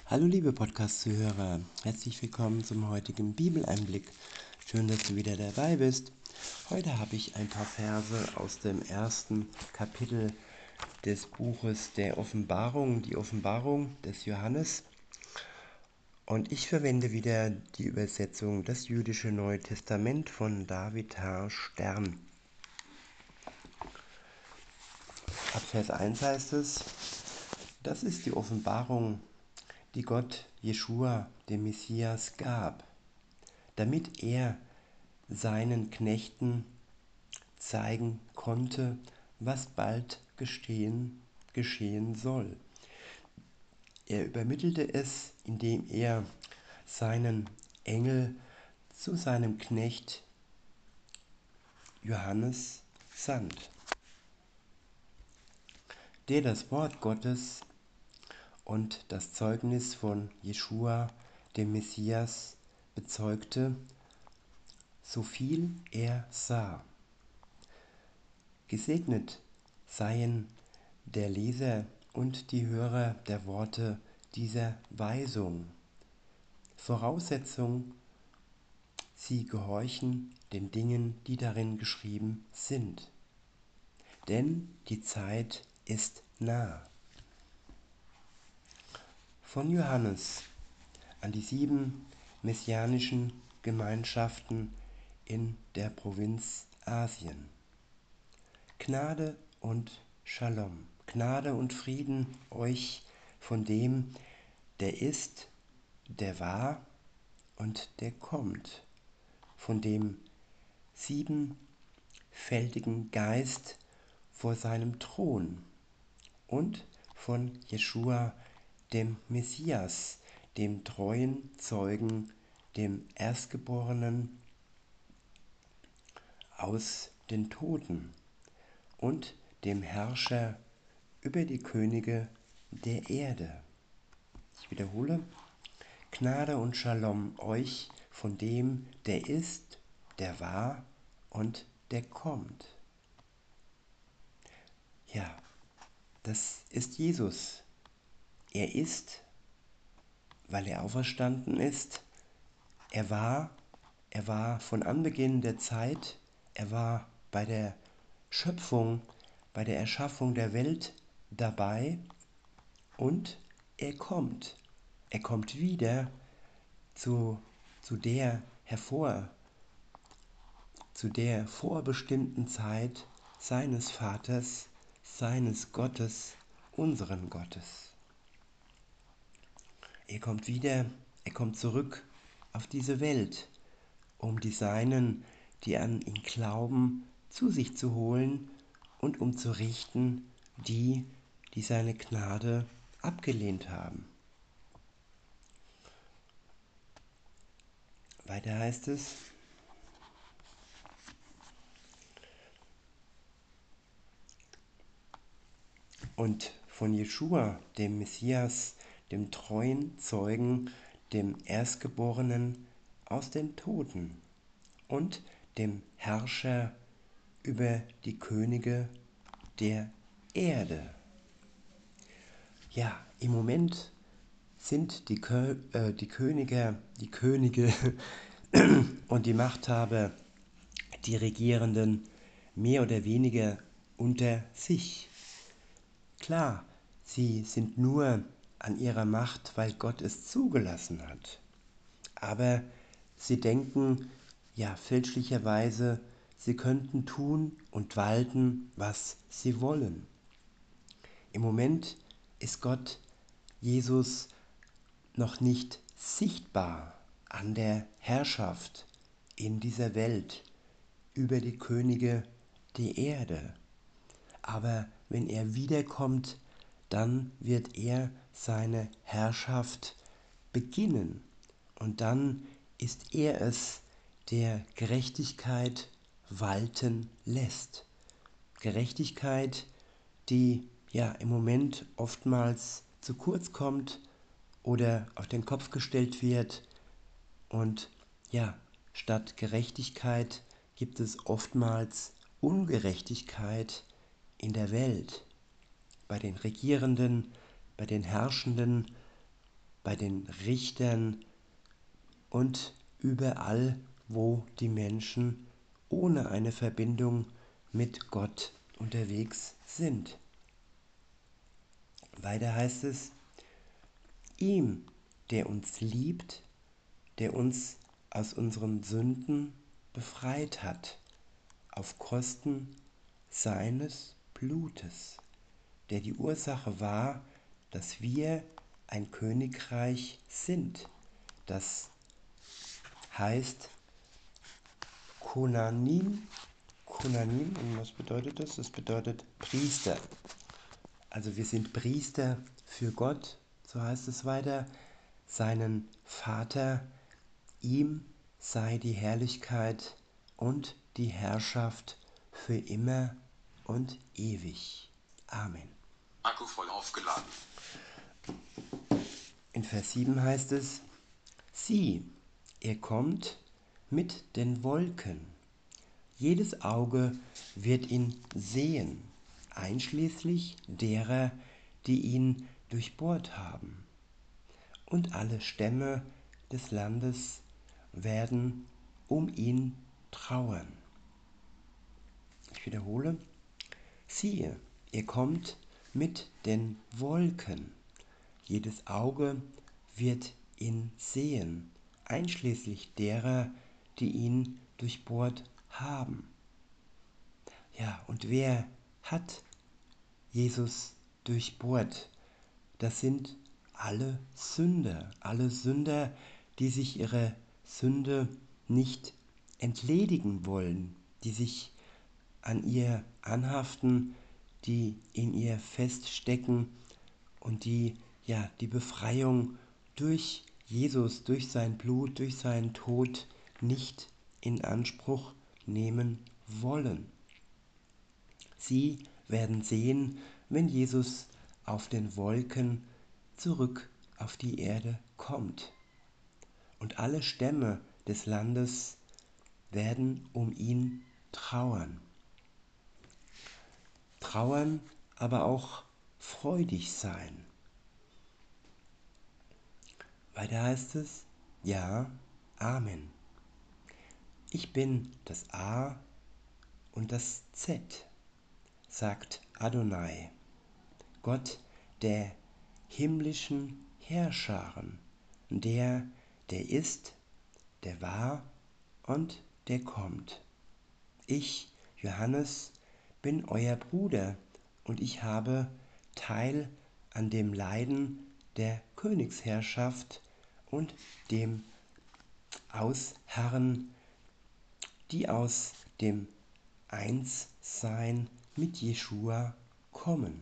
Hallo liebe Podcast-Zuhörer, herzlich willkommen zum heutigen Bibeleinblick. Schön, dass du wieder dabei bist. Heute habe ich ein paar Verse aus dem ersten Kapitel des Buches der Offenbarung, die Offenbarung des Johannes. Und ich verwende wieder die Übersetzung Das jüdische Neue Testament von David H. Stern. Ab Vers 1 heißt es: Das ist die Offenbarung, die Gott Jeschua, dem Messias, gab, damit er seinen Knechten zeigen konnte, was bald geschehen soll. Er übermittelte es, indem er seinen Engel zu seinem Knecht Johannes sandt, der das Wort Gottes und das Zeugnis von Jeschua, dem Messias, bezeugte, so viel er sah. Gesegnet seien der Leser und die Hörer der Worte dieser Weisung. Voraussetzung: sie gehorchen den Dingen, die darin geschrieben sind. Denn die Zeit ist nah. Von Johannes an die 7 messianischen Gemeinschaften in der Provinz Asien. Gnade und Shalom, Gnade und Frieden euch von dem, der ist, der war und der kommt, von dem siebenfältigen Geist vor seinem Thron und von Jeschua, dem Messias, dem treuen Zeugen, dem Erstgeborenen aus den Toten und dem Herrscher über die Könige der Erde. Ich wiederhole: Gnade und Shalom euch von dem, der ist, der war und der kommt. Ja, das ist Jesus. Er ist, weil er auferstanden ist. Er war von Anbeginn der Zeit. Er war bei der Schöpfung, bei der Erschaffung der Welt dabei. Und er kommt. Er kommt wieder zu, zu der zu der vorbestimmten Zeit seines Vaters, seines Gottes, unseren Gottes. Er kommt wieder, er kommt zurück auf diese Welt, um die Seinen, die an ihn glauben, zu sich zu holen und um zu richten, die seine Gnade abgelehnt haben. Weiter heißt es: Und von Jeschua, dem Messias, dem treuen Zeugen, dem Erstgeborenen aus den Toten und dem Herrscher über die Könige der Erde. Ja, im Moment sind die Könige und die Machthaber, die Regierenden, mehr oder weniger unter sich. Klar, sie sind nur an ihrer Macht, weil Gott es zugelassen hat. Aber sie denken, ja, fälschlicherweise, sie könnten tun und walten, was sie wollen. Im Moment ist Gott, Jesus, noch nicht sichtbar an der Herrschaft in dieser Welt über die Könige der Erde. Aber wenn er wiederkommt, dann wird er seine Herrschaft beginnen. Und dann ist er es, der Gerechtigkeit walten lässt. Gerechtigkeit, die ja im Moment oftmals zu kurz kommt oder auf den Kopf gestellt wird. Und ja, statt Gerechtigkeit gibt es oftmals Ungerechtigkeit in der Welt, bei den Regierenden, bei den Herrschenden, bei den Richtern und überall, wo die Menschen ohne eine Verbindung mit Gott unterwegs sind. Weiter heißt es, ihm, der uns liebt, der uns aus unseren Sünden befreit hat, auf Kosten seines Blutes, der die Ursache war, dass wir ein Königreich sind. Das heißt Konanim. Konanim, und was bedeutet das? Das bedeutet Priester. Also wir sind Priester für Gott, so heißt es weiter, seinen Vater. Ihm sei die Herrlichkeit und die Herrschaft für immer und ewig. Amen. Akku voll aufgeladen. In Vers 7 heißt es, sieh, er kommt mit den Wolken. Jedes Auge wird ihn sehen, einschließlich derer, die ihn durchbohrt haben. Und alle Stämme des Landes werden um ihn trauern. Ich wiederhole, siehe, er kommt mit den Wolken. Jedes Auge wird ihn sehen, einschließlich derer, die ihn durchbohrt haben. Ja, und wer hat Jesus durchbohrt? Das sind alle Sünder, die sich ihrer Sünde nicht entledigen wollen, die sich an ihr anhaften, die in ihr feststecken und die ja die Befreiung durch Jesus, durch sein Blut, durch seinen Tod nicht in Anspruch nehmen wollen. Sie werden sehen, wenn Jesus auf den Wolken zurück auf die Erde kommt. Und alle Stämme des Landes werden um ihn trauern. Trauern, aber auch freudig sein. Weiter heißt es, ja, Amen. Ich bin das A und das Z, sagt Adonai, Gott der himmlischen Heerscharen, der ist, der war und der kommt. Ich, Johannes, bin euer Bruder und ich habe Teil an dem Leiden der Königsherrschaft und dem Ausharren, die aus dem Einssein mit Jeschua kommen.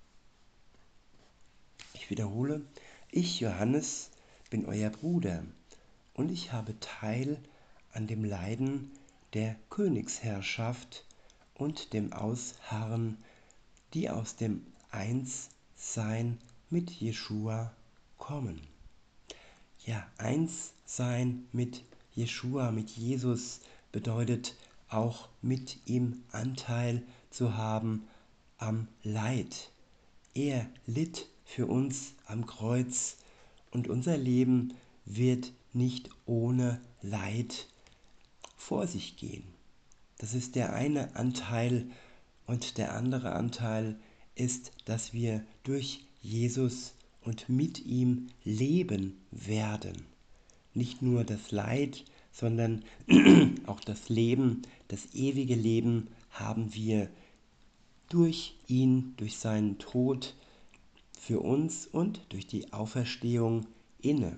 Ich wiederhole, ich, Johannes, bin euer Bruder und ich habe Teil an dem Leiden der Königsherrschaft und dem Ausharren, die aus dem Einssein mit Jeschua kommen. Ja, eins sein mit Jeschua, mit Jesus bedeutet auch mit ihm Anteil zu haben am Leid. Er litt für uns am Kreuz und unser Leben wird nicht ohne Leid vor sich gehen. Das ist der eine Anteil und der andere Anteil ist, dass wir durch Jesus und mit ihm leben werden. Nicht nur das Leid, sondern auch das Leben, das ewige Leben haben wir durch ihn, durch seinen Tod für uns und durch die Auferstehung inne.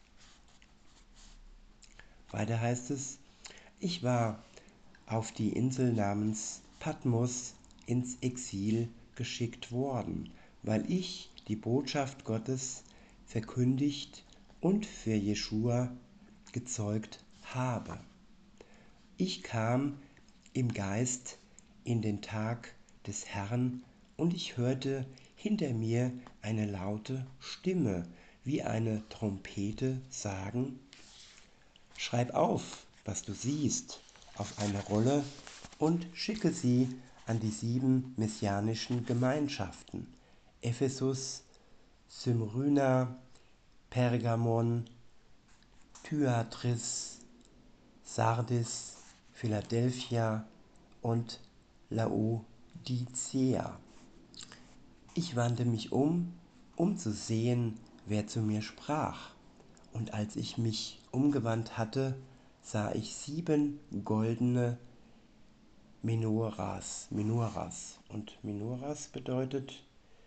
Weiter heißt es, ich war auf die Insel namens Patmos ins Exil geschickt worden, weil ich die Botschaft Gottes verkündigt und für Jeschua gezeugt habe. Ich kam im Geist in den Tag des Herrn und ich hörte hinter mir eine laute Stimme wie eine Trompete sagen, schreib auf, was du siehst, auf eine Rolle und schicke sie an die 7 messianischen Gemeinschaften, Ephesus, Smyrna, Pergamon, Thyatris, Sardis, Philadelphia und Laodicea. Ich wandte mich um zu sehen, wer zu mir sprach. Und als ich mich umgewandt hatte, sah ich 7 goldene Menorahs. Und Menorahs bedeutet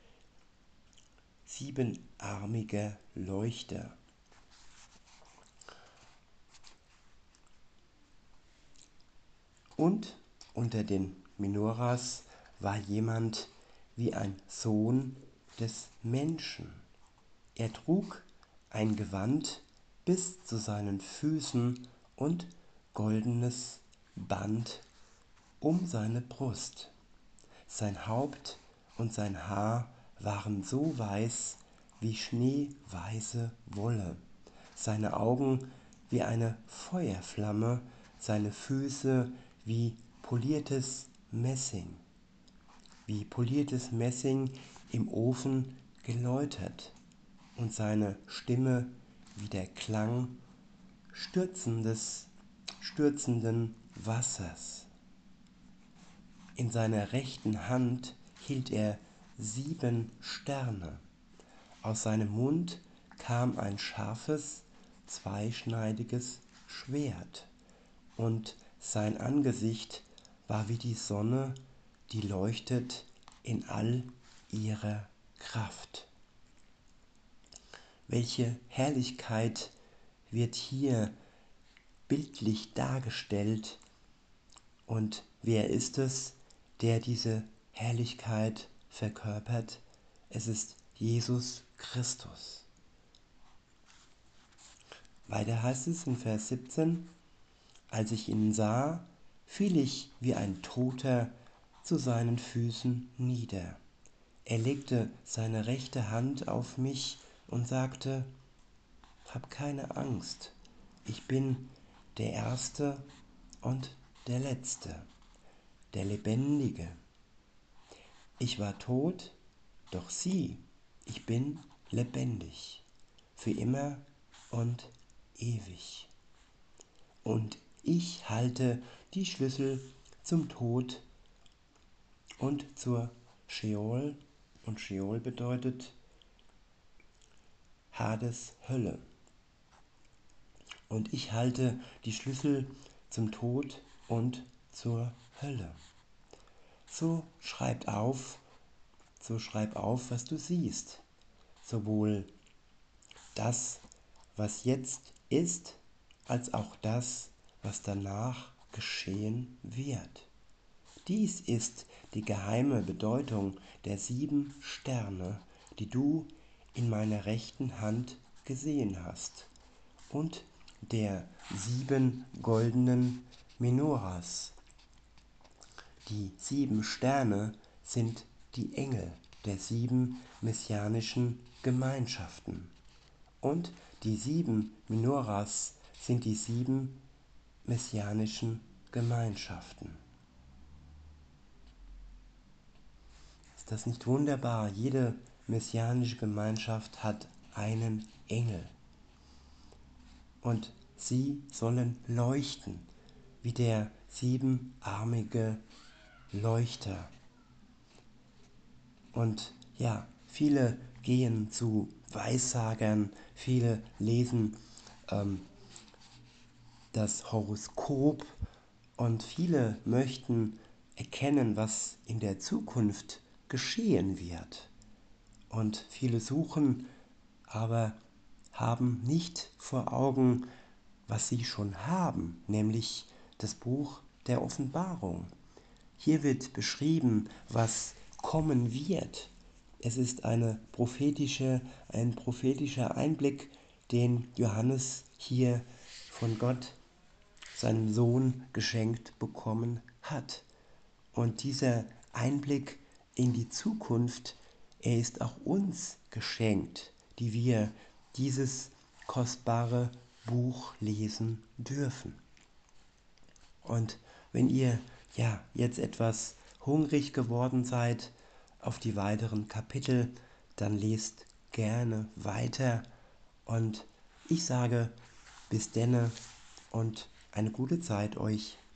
7-armiger Leuchter. Und unter den Menorahs war jemand wie ein Sohn des Menschen. Er trug ein Gewand bis zu seinen Füßen und goldenes Band um seine Brust. Sein Haupt und sein Haar waren so weiß wie schneeweiße Wolle, seine Augen wie eine Feuerflamme, seine Füße wie poliertes Messing im Ofen geläutert, und seine Stimme wie der Klang stürzenden Wassers. In seiner rechten Hand hielt er 7 Sterne. Aus seinem Mund kam ein scharfes, zweischneidiges Schwert, und sein Angesicht war wie die Sonne, die leuchtet in all ihrer Kraft. Welche Herrlichkeit wird hier bildlich dargestellt, und wer ist es, der diese Herrlichkeit verkörpert? Es ist Jesus Christus. Weiter heißt es in Vers 17: Als ich ihn sah, fiel ich wie ein Toter zu seinen Füßen nieder. Er legte seine rechte Hand auf mich und sagte: Hab keine Angst, ich bin der Erste und der Letzte, der Lebendige. Ich war tot, doch sieh, ich bin lebendig, für immer und ewig. Und ich halte die Schlüssel zum Tod und zur Scheol, und Scheol bedeutet Hades, Hölle. Und ich halte die Schlüssel zum Tod und zur Hölle. So schreib auf, was du siehst, sowohl das, was jetzt ist, als auch das, was danach geschehen wird. Dies ist die geheime Bedeutung der 7 Sterne, die du in meiner rechten Hand gesehen hast, und der 7 goldenen Menorahs. Die 7 Sterne sind die Engel der 7 messianischen Gemeinschaften, und die 7 Menorahs sind die 7 messianischen Gemeinschaften. Ist das nicht wunderbar? Jede messianische Gemeinschaft hat einen Engel, und sie sollen leuchten wie der 7-armige Leuchter. Und ja, viele gehen zu Weissagern, viele lesen das Horoskop, und viele möchten erkennen, was in der Zukunft geschehen wird. Und viele suchen, aber haben nicht vor Augen, was sie schon haben, nämlich das Buch der Offenbarung. Hier wird beschrieben, was kommen wird. Es ist ein prophetischer Einblick, den Johannes hier von Gott, seinem Sohn, geschenkt bekommen hat. Und dieser Einblick in die Zukunft, er ist auch uns geschenkt, die wir dieses kostbare Buch lesen dürfen. Und wenn ihr jetzt etwas hungrig geworden seid auf die weiteren Kapitel, dann lest gerne weiter, Und ich sage bis denne und eine gute Zeit euch.